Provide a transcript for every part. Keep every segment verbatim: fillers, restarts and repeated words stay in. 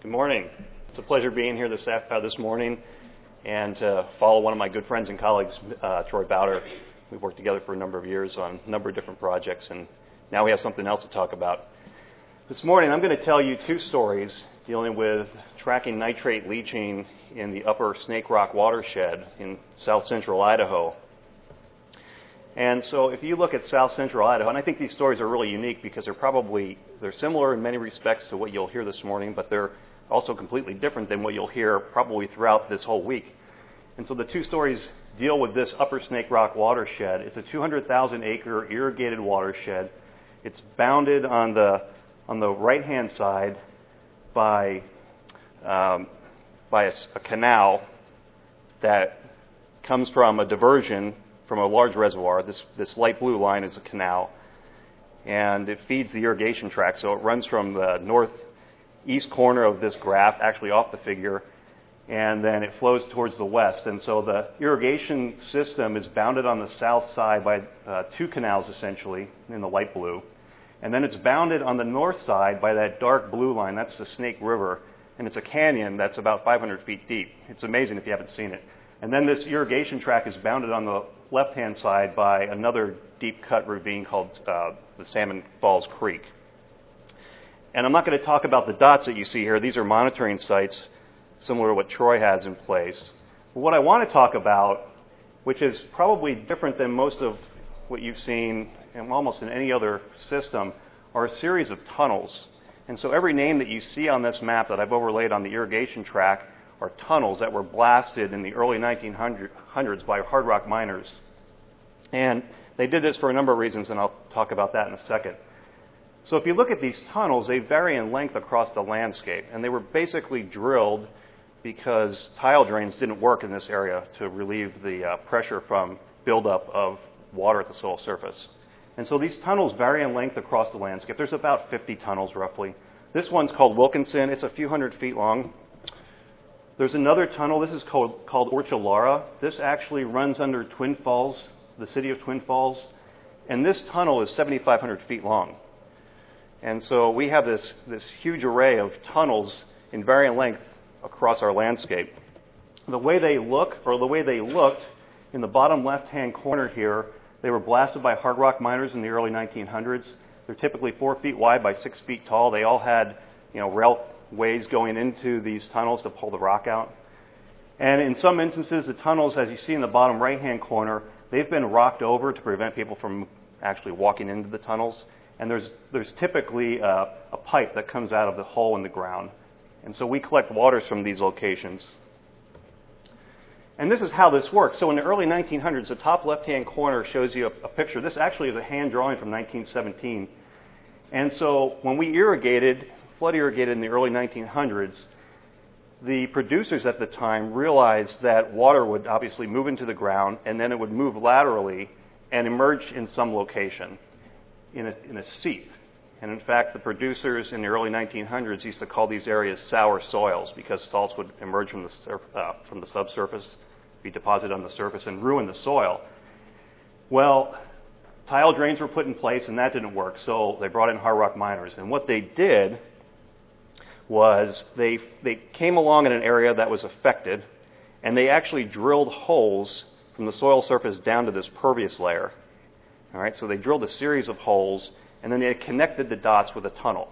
Good morning. It's a pleasure being here this uh, this morning and uh, follow one of my good friends and colleagues, uh, Troy Bowder. We've worked together for a number of years on a number of different projects, and now we have something else to talk about. This morning I'm going to tell you two stories dealing with tracking nitrate leaching in the upper Snake Rock watershed in south central Idaho. And so if you look at south central Idaho, and I think these stories are really unique because they're probably, they're similar in many respects to what you'll hear this morning, but they're also completely different than what you'll hear probably throughout this whole week. And so the two stories deal with this upper Snake Rock watershed. It's a two hundred thousand acre irrigated watershed. It's bounded on the on the right-hand side by um, by a, a canal that comes from a diversion from a large reservoir. This this light blue line is a canal, and it feeds the irrigation tract. So it runs from the northeast corner of this graph, actually off the figure, and then it flows towards the west. And so the irrigation system is bounded on the south side by uh, two canals, essentially, in the light blue. And then it's bounded on the north side by that dark blue line. That's the Snake River, and it's a canyon that's about five hundred feet deep. It's amazing if you haven't seen it. And then this irrigation tract is bounded on the left-hand side by another deep-cut ravine called uh, the Salmon Falls Creek. And I'm not going to talk about the dots that you see here. These are monitoring sites similar to what Troy has in place. But what I want to talk about, which is probably different than most of what you've seen and almost in any other system, are a series of tunnels. And so every name that you see on this map that I've overlaid on the irrigation tract are tunnels that were blasted in the early nineteen hundreds by hard rock miners. And they did this for a number of reasons, and I'll talk about that in a second. So if you look at these tunnels, they vary in length across the landscape, and they were basically drilled because tile drains didn't work in this area to relieve the uh, pressure from buildup of water at the soil surface. And so these tunnels vary in length across the landscape. There's about fifty tunnels roughly. This one's called Wilkinson. It's a few hundred feet long. There's another tunnel. This is called, called Orchalara. This actually runs under Twin Falls, the city of Twin Falls. And this tunnel is seventy-five hundred feet long. And so we have this, this huge array of tunnels in varying length across our landscape. The way they look, or the way they looked, in the bottom left-hand corner here, they were blasted by hard rock miners in the early nineteen hundreds. They're typically four feet wide by six feet tall. They all had, you know, railways going into these tunnels to pull the rock out. And in some instances, the tunnels, as you see in the bottom right-hand corner, they've been rocked over to prevent people from actually walking into the tunnels. And there's there's typically a, a pipe that comes out of the hole in the ground. And so we collect waters from these locations. And this is how this works. So in the early nineteen hundreds, the top left-hand corner shows you a, a picture. This actually is a hand drawing from nineteen seventeen. And so when we irrigated, flood irrigated in the early nineteen hundreds, the producers at the time realized that water would obviously move into the ground, and then it would move laterally and emerge in some location in a, in a seep. And in fact, the producers in the early nineteen hundreds used to call these areas sour soils because salts would emerge from the, surf, uh, from the subsurface, be deposited on the surface, and ruin the soil. Well, tile drains were put in place, and that didn't work, so they brought in hard rock miners. And what they did was they they came along in an area that was affected, and they actually drilled holes from the soil surface down to this pervious layer. All right, so they drilled a series of holes, and then they connected the dots with a tunnel.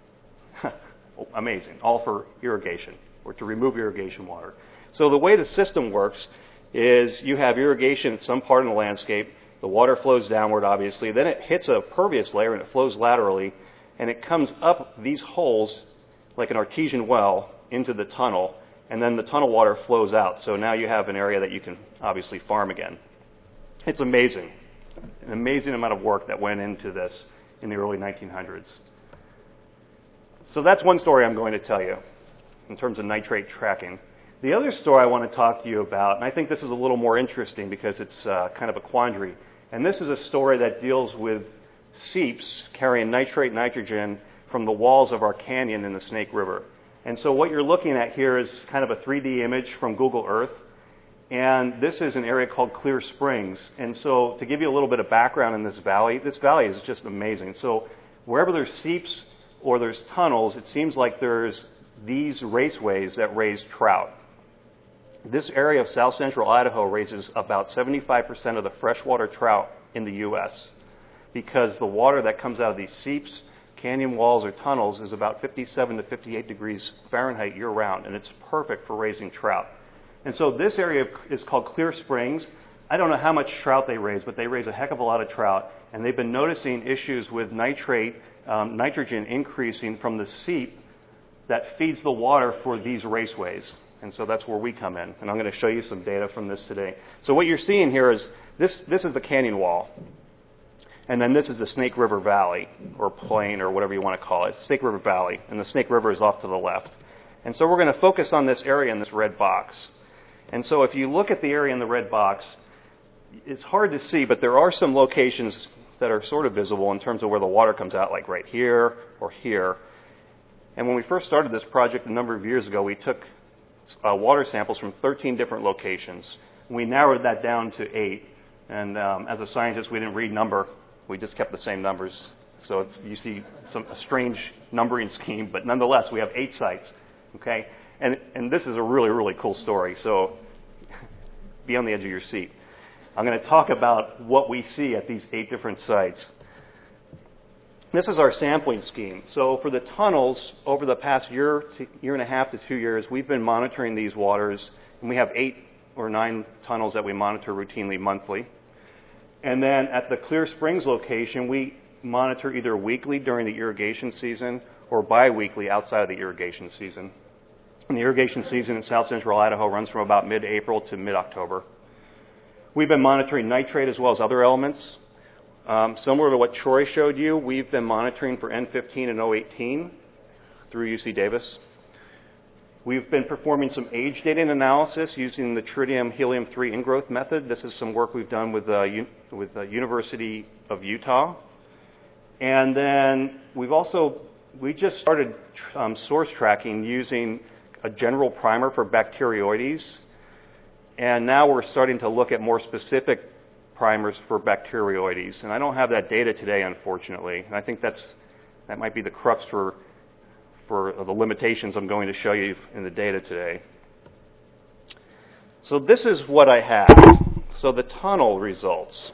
Amazing, all for irrigation, or to remove irrigation water. So the way the system works is you have irrigation at some part in the landscape, the water flows downward, obviously, then it hits a pervious layer and it flows laterally, and it comes up these holes like an artesian well into the tunnel, and then the tunnel water flows out. So now you have an area that you can obviously farm again. It's amazing, an amazing amount of work that went into this in the early nineteen hundreds. So that's one story I'm going to tell you in terms of nitrate tracking. The other story I want to talk to you about, and I think this is a little more interesting because it's uh, kind of a quandary, and this is a story that deals with seeps carrying nitrate nitrogen from the walls of our canyon in the Snake River. And so what you're looking at here is kind of a three D image from Google Earth. And this is an area called Clear Springs. And so to give you a little bit of background in this valley, this valley is just amazing. So wherever there's seeps or there's tunnels, it seems like there's these raceways that raise trout. This area of south central Idaho raises about seventy-five percent of the freshwater trout in the U S because the water that comes out of these seeps, canyon walls, or tunnels is about fifty-seven to fifty-eight degrees Fahrenheit year-round, and it's perfect for raising trout. And so this area is called Clear Springs. I don't know how much trout they raise, but they raise a heck of a lot of trout, and they've been noticing issues with nitrate, um, nitrogen increasing from the seep that feeds the water for these raceways. And so that's where we come in. And I'm going to show you some data from this today. So what you're seeing here is this, this is the canyon wall. And then this is the Snake River Valley, or plain, or whatever you want to call it. Snake River Valley. And the Snake River is off to the left. And so we're going to focus on this area in this red box. And so if you look at the area in the red box, it's hard to see, but there are some locations that are sort of visible in terms of where the water comes out, like right here or here. And when we first started this project a number of years ago, we took Uh, water samples from thirteen different locations. We narrowed that down to eight. And um, as a scientist, we didn't read number. We just kept the same numbers. So it's, you see some a strange numbering scheme, but nonetheless, we have eight sites. Okay, and and this is a really really cool story. So be on the edge of your seat. I'm going to talk about what we see at these eight different sites. This is our sampling scheme. So for the tunnels, over the past year, to year and a half to two years, we've been monitoring these waters, and we have eight or nine tunnels that we monitor routinely monthly. And then at the Clear Springs location, we monitor either weekly during the irrigation season or bi-weekly outside of the irrigation season. And the irrigation season in south central Idaho runs from about mid-April to mid-October. We've been monitoring nitrate as well as other elements. Um, similar to what Troy showed you, we've been monitoring for N fifteen and O eighteen through U C Davis. We've been performing some age dating analysis using the tritium helium three ingrowth method. This is some work we've done with the uh, with the University of Utah. And then we've also, we just started um, source tracking using a general primer for bacteroides. And now we're starting to look at more specific primers for bacteroides. And I don't have that data today, unfortunately. And I think that's that might be the crux for, for the limitations I'm going to show you in the data today. So this is what I have. So the tunnel results.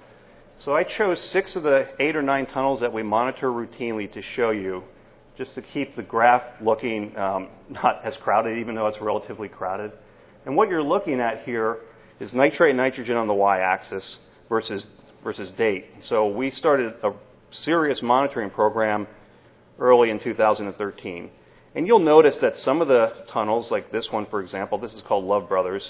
So I chose six of the eight or nine tunnels that we monitor routinely to show you, just to keep the graph looking um, not as crowded, even though it's relatively crowded. And what you're looking at here is nitrate and nitrogen on the y-axis versus versus date. So we started a serious monitoring program early in two thousand thirteen. And you'll notice that some of the tunnels, like this one, for example, this is called Love Brothers.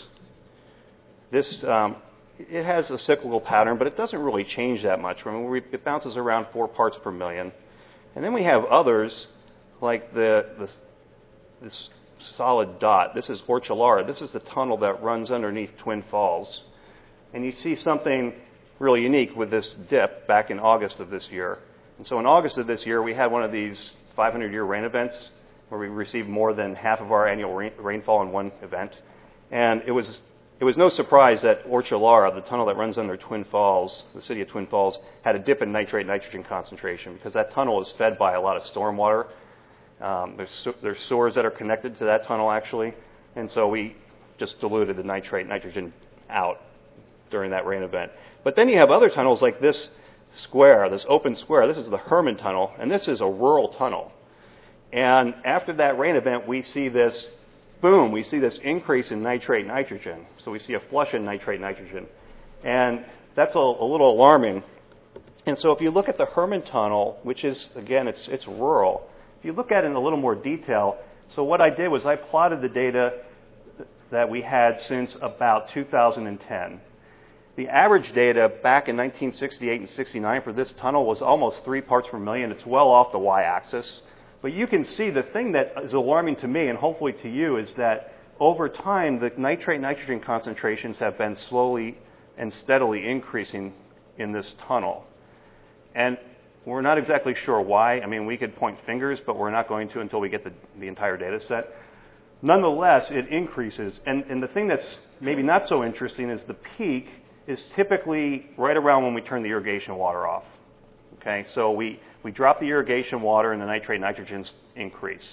This um, it has a cyclical pattern, but it doesn't really change that much. I mean, it bounces around four parts per million. And then we have others, like the, the this solid dot. This is Orchularia. This is the tunnel that runs underneath Twin Falls. And you see something really unique with this dip back in August of this year. And so in August of this year, we had one of these five hundred year rain events where we received more than half of our annual rain, rainfall in one event. And it was it was no surprise that Orchularia, the tunnel that runs under Twin Falls, the city of Twin Falls, had a dip in nitrate nitrogen concentration because that tunnel is fed by a lot of stormwater. Um, there's, there's sewers that are connected to that tunnel, actually, and so we just diluted the nitrate nitrogen out during that rain event. But then you have other tunnels like this square, this open square. This is the Herman Tunnel, and this is a rural tunnel. And after that rain event, we see this, boom, we see this increase in nitrate nitrogen. So we see a flush in nitrate nitrogen. And that's a, a little alarming. And so if you look at the Herman Tunnel, which is, again, it's it's rural, if you look at it in a little more detail, so what I did was I plotted the data that we had since about two thousand ten. The average data back in nineteen sixty-eight and sixty-nine for this tunnel was almost three parts per million. It's well off the y-axis. But you can see the thing that is alarming to me and hopefully to you is that over time the nitrate nitrogen concentrations have been slowly and steadily increasing in this tunnel. And we're not exactly sure why. I mean, we could point fingers, but we're not going to until we get the, the entire data set. Nonetheless, it increases. And, and the thing that's maybe not so interesting is the peak is typically right around when we turn the irrigation water off. Okay, so we, we drop the irrigation water and the nitrate nitrogens increase.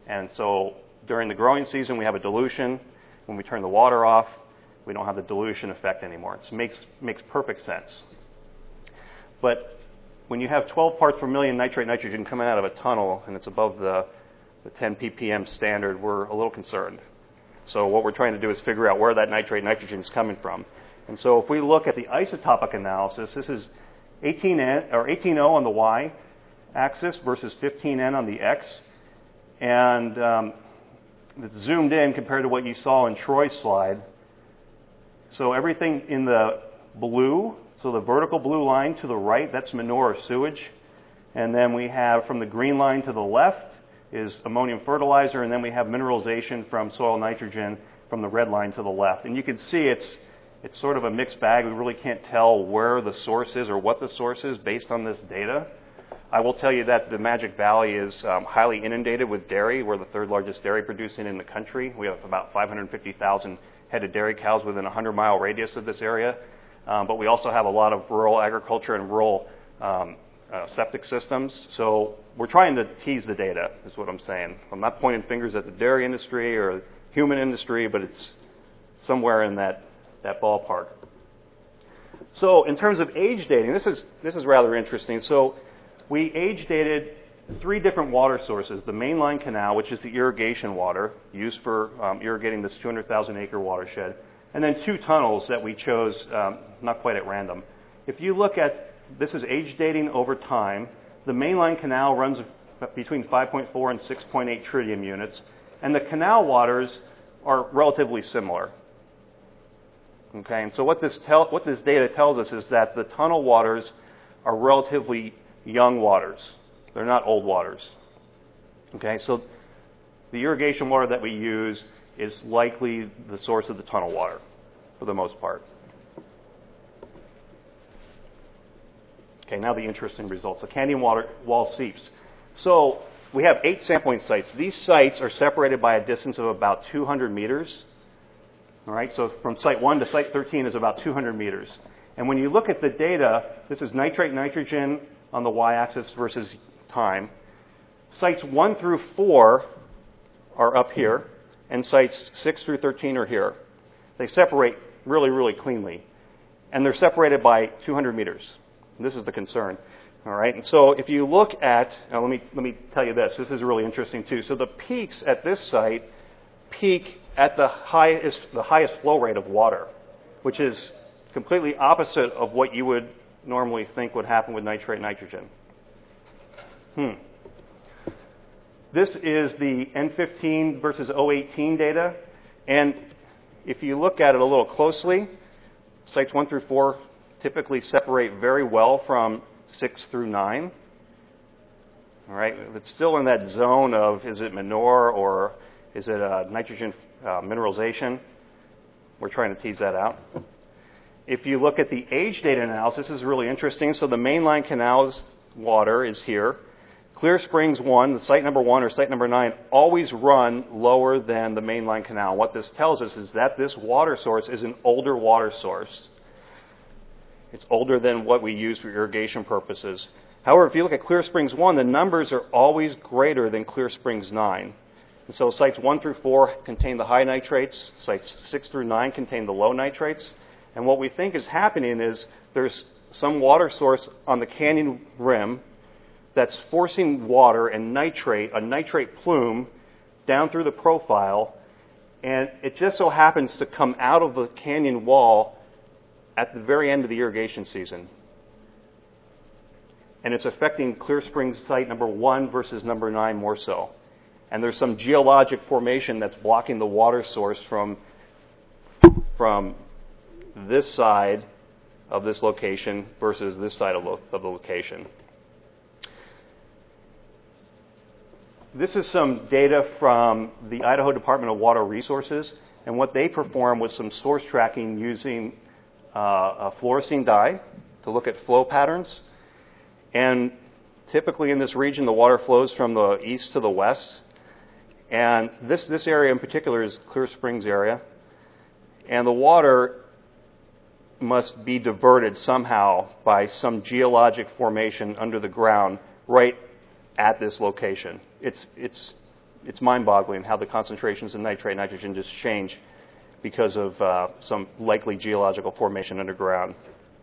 And so during the growing season, we have a dilution. When we turn the water off, we don't have the dilution effect anymore. It makes, makes perfect sense. But when you have twelve parts per million nitrate nitrogen coming out of a tunnel and it's above the, the ten p p m standard, we're a little concerned. So what we're trying to do is figure out where that nitrate nitrogen is coming from. And so if we look at the isotopic analysis, this is eighteen N or eighteen O on the Y axis versus fifteen N on the X. And um, it's zoomed in compared to what you saw in Troy's slide. So everything in the blue, so the vertical blue line to the right, that's manure or sewage. And then we have from the green line to the left is ammonium fertilizer, and then we have mineralization from soil nitrogen from the red line to the left. And you can see it's it's sort of a mixed bag. We really can't tell where the source is or what the source is based on this data. I will tell you that the Magic Valley is um, highly inundated with dairy. We're the third largest dairy producing in the country. We have about five hundred fifty thousand headed dairy cows within a hundred mile radius of this area. Um, but we also have a lot of rural agriculture and rural um, uh, septic systems. So we're trying to tease the data, is what I'm saying. I'm not pointing fingers at the dairy industry or human industry, but it's somewhere in that, that ballpark. So in terms of age dating, this is, this is rather interesting. So we age dated three different water sources. The mainline canal, which is the irrigation water used for um, irrigating this two hundred thousand acre watershed, and then two tunnels that we chose um, not quite at random. If you look at, this is age dating over time. The mainline canal runs between five point four and six point eight tritium units, and the canal waters are relatively similar. Okay, and so what this, tell, what this data tells us is that the tunnel waters are relatively young waters. They're not old waters. Okay, so the irrigation water that we use is likely the source of the tunnel water for the most part. Okay, now the interesting results. The canyon water wall seeps. So we have eight sampling sites. These sites are separated by a distance of about two hundred meters. All right, so from site one to site thirteen is about two hundred meters. And when you look at the data, this is nitrate nitrogen on the y-axis versus time. Sites one through four are up here, and sites six through thirteen are here. They separate really, really cleanly. And they're separated by two hundred meters. And this is the concern. All right, and so if you look at, now let me, let me tell you this. This is really interesting too. So the peaks at this site peak at the highest, the highest flow rate of water, which is completely opposite of what you would normally think would happen with nitrate nitrogen. Hmm. This is the N fifteen versus O eighteen data. And if you look at it a little closely, sites one through four typically separate very well from six through nine. All right, it's still in that zone of is it manure or is it uh, nitrogen uh, mineralization? We're trying to tease that out. If you look at the age data analysis, this is really interesting. So the mainline canal's water is here. Clear Springs one, the site number one or site number nine, always run lower than the mainline canal. What this tells us is that this water source is an older water source. It's older than what we use for irrigation purposes. However, if you look at Clear Springs one, the numbers are always greater than Clear Springs nine. And so sites one through four contain the high nitrates. Sites six through nine contain the low nitrates. And what we think is happening is there's some water source on the canyon rim that's forcing water and nitrate, a nitrate plume, down through the profile. And it just so happens to come out of the canyon wall at the very end of the irrigation season. And it's affecting Clear Springs site number one versus number nine more so. And there's some geologic formation that's blocking the water source from, from this side of this location versus this side of, lo- of the location. This is some data from the Idaho Department of Water Resources, and what they performed was some source tracking using uh, a fluorescein dye to look at flow patterns. And typically in this region, the water flows from the east to the west. And this, this area in particular is Clear Springs area. And the water must be diverted somehow by some geologic formation under the ground right at this location. It's, it's it's mind-boggling how the concentrations of nitrate nitrogen just change because of uh, some likely geological formation underground.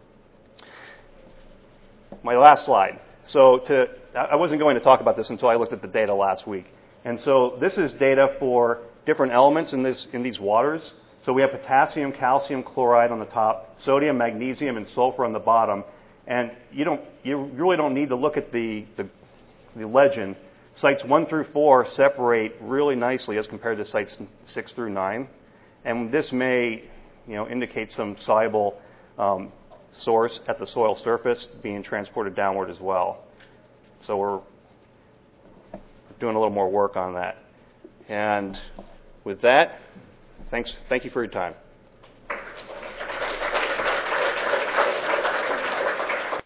My last slide. So to, I wasn't going to talk about this until I looked at the data last week. And so this is data for different elements in, this, in these waters. So we have potassium, calcium, chloride on the top, sodium, magnesium, and sulfur on the bottom. And you don't, you really don't need to look at the, the, the legend. Sites one through four separate really nicely as compared to sites six through nine. And this may, you know, indicate some soluble um, source at the soil surface being transported downward as well. So we're doing a little more work on that. And with that, thanks, thank you for your time.